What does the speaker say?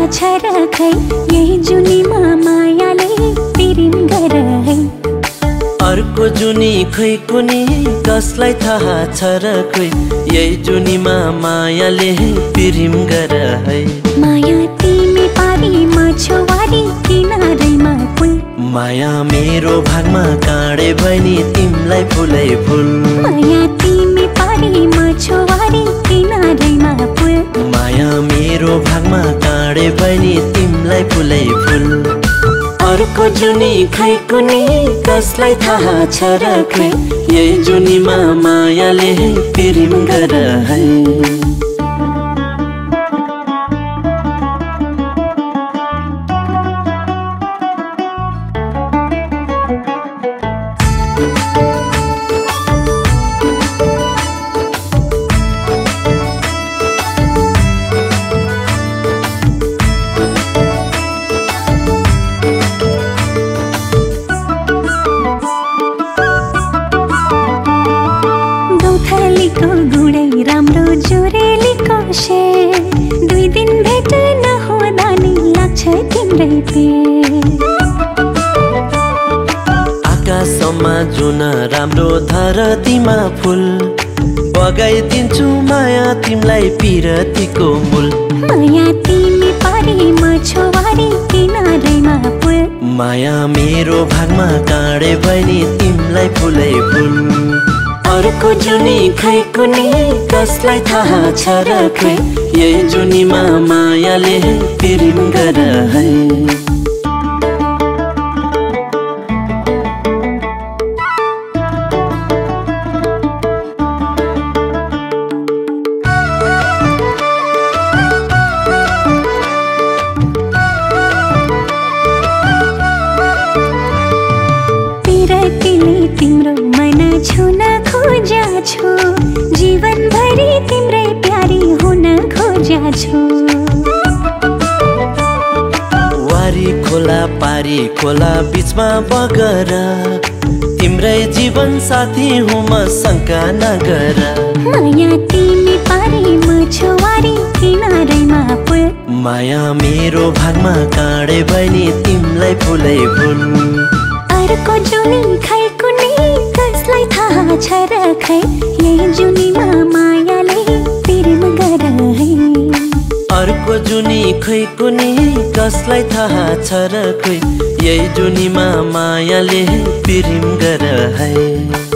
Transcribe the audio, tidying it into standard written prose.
छ र खै यही जुनीमा मायाले पिरिम गर है। अर्को जुनी खै कुनी कसलाई थाहा छ र खै यही जुनीमा मायाले पिरिम गर है। माया तिमी पारी म छवारी किनारैमा पुल। माया मेरो भागमा काँडे बहिनी तिमलाई फुलै फुल। माया तिमी पारी म छवारी किनारैमा पुल। माया मेरो भागमा काँडे बहिनी तिमलाई फुलै फुल। अर्को जुनी खै कुनी कसलाई थाहा छ र खै यही जुनीमा मायाले पिरिम गर है। गौथलीको गुडै राम्रो जोरेलीको शेर। 2 दिन भेट नहुँदा नि लाग्छ तिम्रै पेट। आकाशमा जुन राम्रो धरतीमा फुल। बगाइदिन्छु माया तिमलाई पिरतीको मूल। माया तिमी पारी म छवारी किनारैमा पुल। माया मेरो भागमा काँडे बहिनी तिमलाई फुलै फुल। अर्को जुनी खै कुनी कसलाई थाहा छ र खै यही जुनीमा मायाले पिरिम गर है। पिरतीले तिम्रो मन छुन खोजा छु। जीवनभरि तिम्रै प्यारी हुन खोजा छु। वारी खोला पारी खोला बीचमा बगर तिम्रै जीवन साथी हुँ म शङ्का नगर। माया तिमी पारी म छवारी किनारैमा पुल। माया मेरो भागमा काँडे बहिनी तिमलाई फुलै फुल। अर्को जुनी खै कुनी कसलाई थाहा छ र खै यही जुनीमा मायाले पिरिम गर है। अर्को जुनी खै कुनी कसलाई थाहा छ र खै यही जुनीमा मायाले पिरिम गर है।